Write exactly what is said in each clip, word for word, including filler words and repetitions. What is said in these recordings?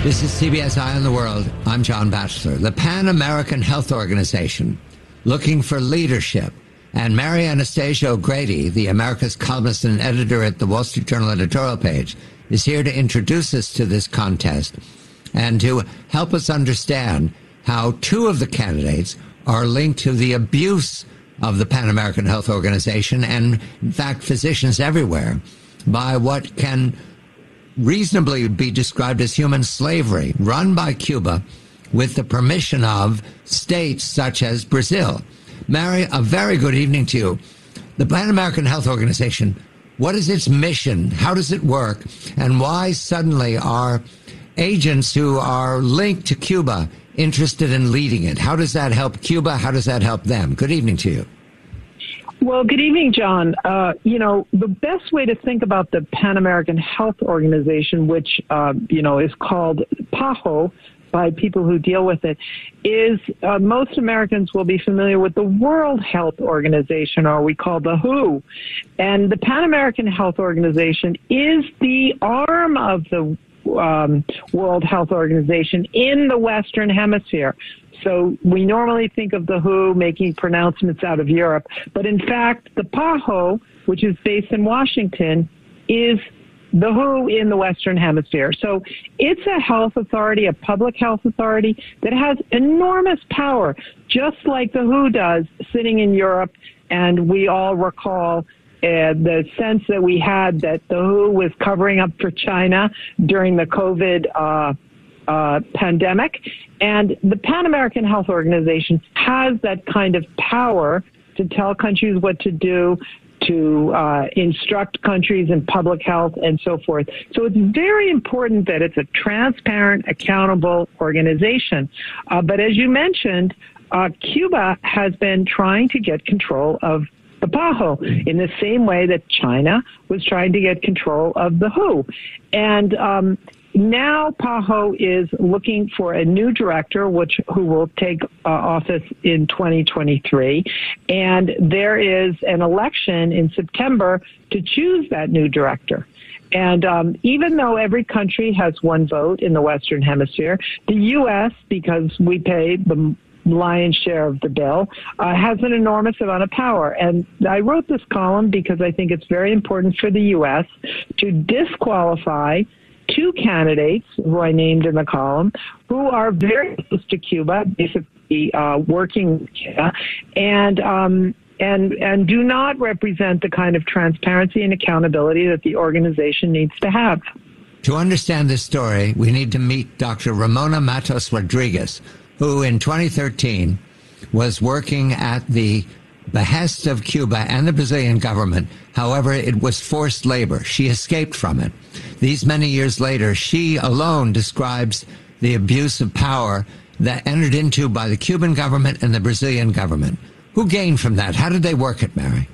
This is C B S Eye on the World. I'm John Batchelor. The Pan American Health Organization looking for leadership. And Mary Anastasia O'Grady, the America's columnist and editor at the Wall Street Journal editorial page, is here to introduce us to this contest and to help us understand how two of the candidates are linked to the abuse of the Pan American Health Organization and, in fact, physicians everywhere by what can reasonably be described as human slavery run by Cuba with the permission of states such as Brazil. Mary, a very good evening to you. The Pan American Health Organization, what is its mission? How does it work? And why suddenly are agents who are linked to Cuba interested in leading it? How does that help Cuba? How does that help them? Good evening to you. Well, good evening, John. Uh, you know, the best way to think about the Pan American Health Organization, which, uh, you know, is called PAHO by people who deal with it, is uh, most Americans will be familiar with the World Health Organization, or we call the W H O. And the Pan American Health Organization is the arm of the um, World Health Organization in the Western Hemisphere. So we normally think of the W H O making pronouncements out of Europe, but in fact, the PAHO, which is based in Washington, is the W H O in the Western Hemisphere. So it's a health authority, a public health authority that has enormous power, just like the W H O does sitting in Europe. And we all recall uh, the sense that we had that the W H O was covering up for China during the COVID uh Uh, pandemic, and the Pan American Health Organization has that kind of power to tell countries what to do, to uh, instruct countries in public health and so forth. So it's very important that it's a transparent, accountable organization. Uh, but as you mentioned, uh, Cuba has been trying to get control of the PAHO in the same way that China was trying to get control of the W H O. And um, now PAHO is looking for a new director, which who will take uh, office in twenty twenty-three. And there is an election in September to choose that new director. And um, even though every country has one vote in the Western Hemisphere, the U S, because we pay the lion's share of the bill, uh, has an enormous amount of power. And I wrote this column because I think it's very important for the U S to disqualify two candidates who I named in the column who are very close to Cuba, basically uh, working with Cuba, and um, and and do not represent the kind of transparency and accountability that the organization needs to have. To understand this story, we need to meet Doctor Ramona Matos Rodriguez, who in twenty thirteen was working at the behest of Cuba and the Brazilian government. However, it was forced labor. She escaped from it. These many years later, she alone describes the abuse of power that entered into by the Cuban government and the Brazilian government. Who gained from that? How did they work it, Mary?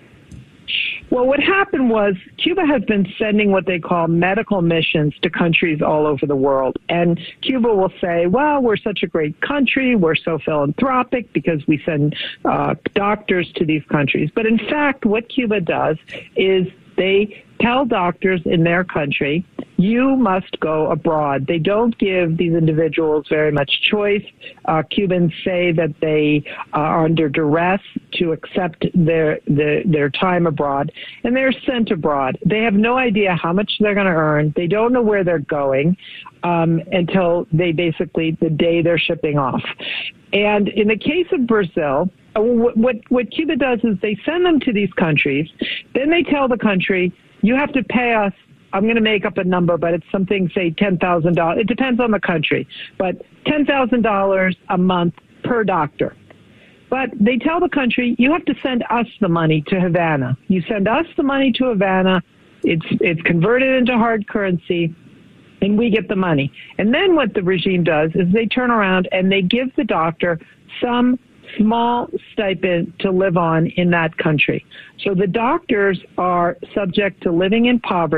Well, what happened was Cuba has been sending what they call medical missions to countries all over the world. And Cuba will say, well, we're such a great country. We're so philanthropic because we send uh, doctors to these countries. But in fact, what Cuba does is they tell doctors in their country, you must go abroad. They don't give these individuals very much choice. Uh, Cubans say that they are under duress to accept their, their their time abroad, and they're sent abroad. They have no idea how much they're going to earn. They don't know where they're going um, until they basically, the day they're shipping off. And in the case of Brazil, what, what, what Cuba does is they send them to these countries. Then they tell the country, you have to pay us, I'm going to make up a number, but it's something, say, ten thousand dollars. It depends on the country, but ten thousand dollars a month per doctor. But they tell the country, you have to send us the money to Havana. You send us the money to Havana, it's it's converted into hard currency, and we get the money. And then what the regime does is they turn around and they give the doctor some small stipend to live on in that country. So the doctors are subject to living in poverty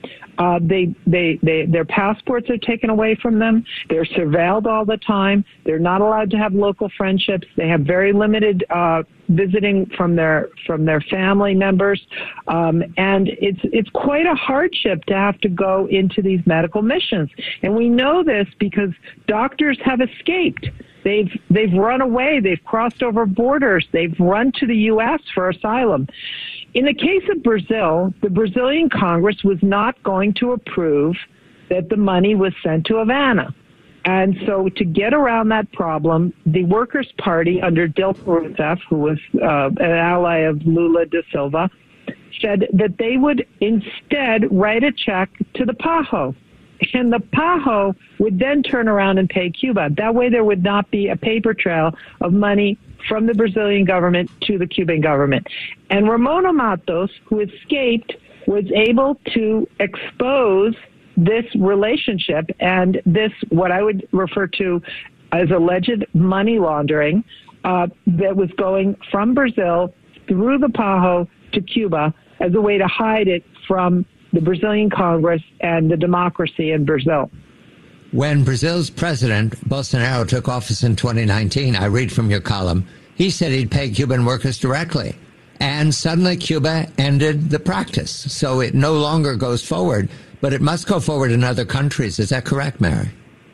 Uh, they, they, they, their passports are taken away from them. They're surveilled all the time. They're not allowed to have local friendships. They have very limited uh, visiting from their from their family members, um, and it's it's quite a hardship to have to go into these medical missions. And we know this because doctors have escaped. They've they've run away. They've crossed over borders. They've run to the U S for asylum. In the case of Brazil, the Brazilian Congress was not going to approve that the money was sent to Havana. And so to get around that problem, the Workers' Party under Dilma Rousseff, who was uh, an ally of Lula da Silva, said that they would instead write a check to the PAHO. And the PAHO would then turn around and pay Cuba. That way there would not be a paper trail of money from the Brazilian government to the Cuban government. And Ramona Matos, who escaped, was able to expose this relationship and this, what I would refer to as alleged money laundering, uh, that was going from Brazil through the PAHO to Cuba as a way to hide it from the Brazilian Congress and the democracy in Brazil. When Brazil's president, Bolsonaro, took office in twenty nineteen, I read from your column, he said he'd pay Cuban workers directly. And suddenly Cuba ended the practice. So it no longer goes forward, but it must go forward in other countries. Is that correct, Mary?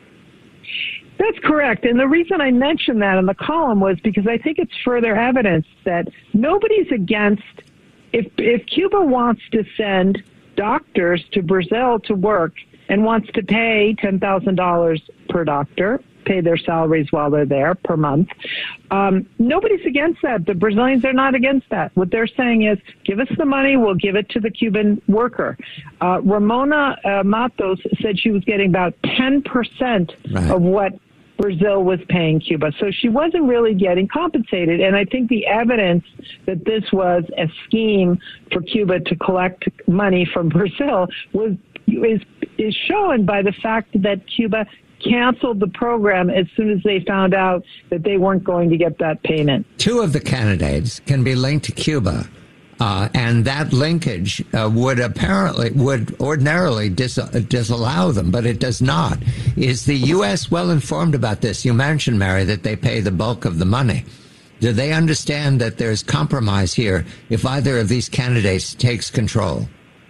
That's correct. And the reason I mentioned that in the column was because I think it's further evidence that nobody's against, if, if Cuba wants to send doctors to Brazil to work and wants to pay ten thousand dollars per doctor, pay their salaries while they're there per month. Um, nobody's against that. The Brazilians are not against that. What they're saying is, give us the money, we'll give it to the Cuban worker. Uh, Ramona uh, Matos said she was getting about ten percent right. of what Brazil was paying Cuba. So she wasn't really getting compensated. And I think the evidence that this was a scheme for Cuba to collect money from Brazil was is is shown by the fact that Cuba canceled the program as soon as they found out that they weren't going to get that payment. Two of the candidates can be linked to Cuba, uh, and that linkage uh, would apparently, would ordinarily dis- disallow them, but it does not. Is the U S well informed about this? You mentioned, Mary, that they pay the bulk of the money. Do they understand that there's compromise here if either of these candidates takes control?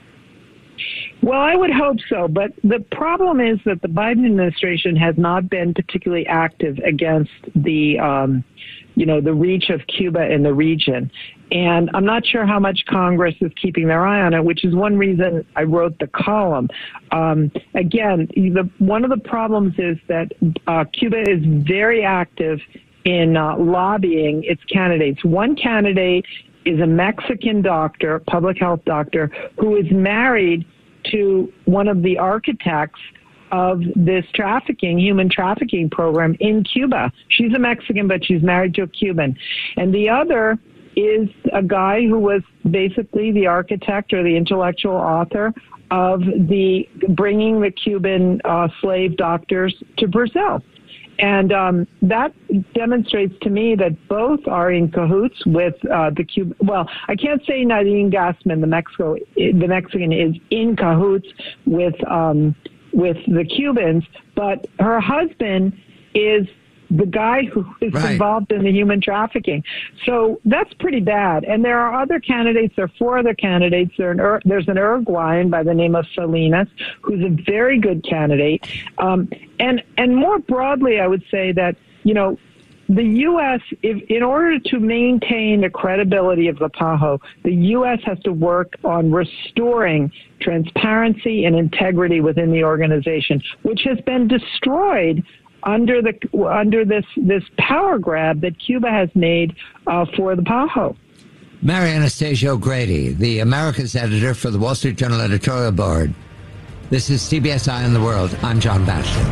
Well, I would hope so, but the problem is that the Biden administration has not been particularly active against the, um, you know, the reach of Cuba in the region. And I'm not sure how much Congress is keeping their eye on it, which is one reason I wrote the column. Um, again, the, one of the problems is that uh, Cuba is very active in uh, lobbying its candidates. One candidate is a Mexican doctor, public health doctor, who is married to one of the architects of this trafficking, human trafficking program in Cuba. She's a Mexican, but she's married to a Cuban. And the other is a guy who was basically the architect or the intellectual author of the bringing the Cuban uh, slave doctors to Brazil. And um, that demonstrates to me that both are in cahoots with uh, the Cuban. Well, I can't say Nadine Gassman, the Mexico, the Mexican, is in cahoots with um, with the Cubans, but her husband is the guy who is right. involved in the human trafficking. So that's pretty bad. And there are other candidates. There are four other candidates. There an, there's an Uruguayan by the name of Salinas, who's a very good candidate. Um, and, and more broadly, I would say that, you know, the U S, if, in order to maintain the credibility of the PAHO, the U S has to work on restoring transparency and integrity within the organization, which has been destroyed under the under this this power grab that Cuba has made uh, for the PAHO. Mary Anastasio Grady, the Americas editor for the Wall Street Journal editorial board. This is C B S Eye on the World. I'm John Batchelor.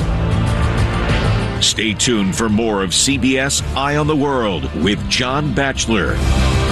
Stay tuned for more of C B S Eye on the World with John Batchelor.